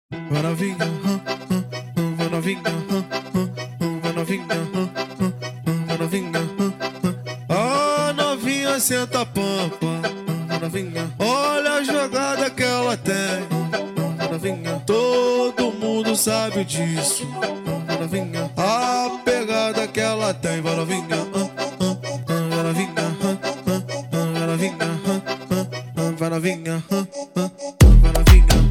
Vai novinha, vai novinha, vai novinha, vai novinha. Ah, novinha, senta a pampa. Vai novinha, olha a jogada que ela tem. Vai novinha, todo mundo sabe disso. Vai novinha, a pegada que ela tem. Vai novinha, vai novinha, vai novinha, vai novinha, vai novinha.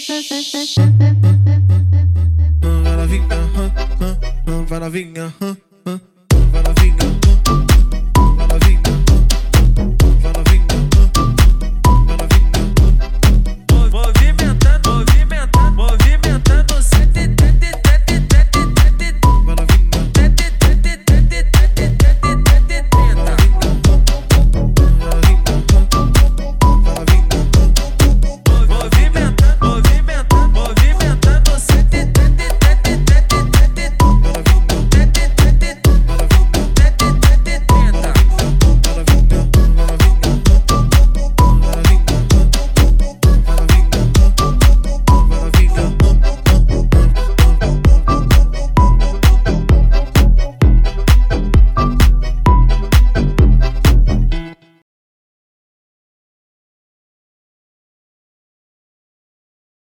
Vai novinha,